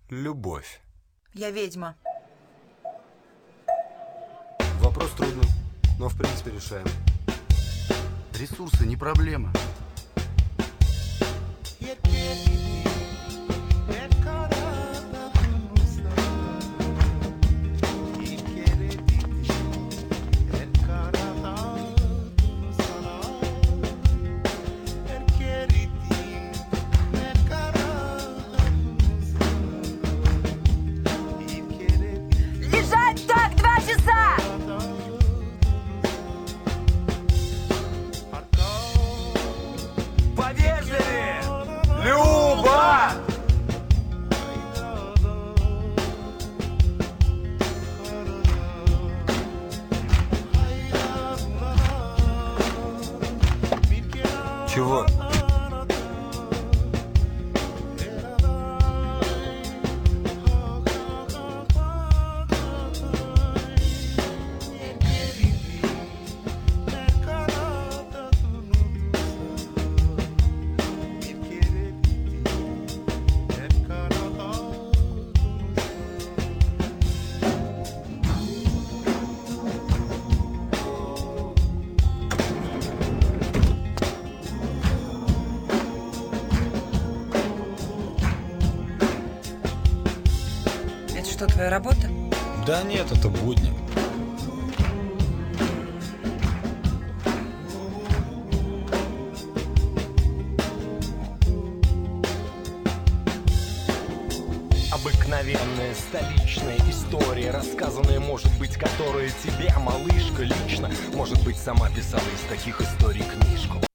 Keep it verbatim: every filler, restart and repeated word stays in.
Любовь. Я ведьма. Вопрос трудный, но в принципе решаем. Ресурсы не проблема. Лежать так два часа! Повежливее! Люба! Чего? Это что, твоя работа? Да нет, это будни. Обыкновенная столичная история, рассказанная, может быть, которая тебе, малышка, лично, может быть, сама писала из таких историй книжку.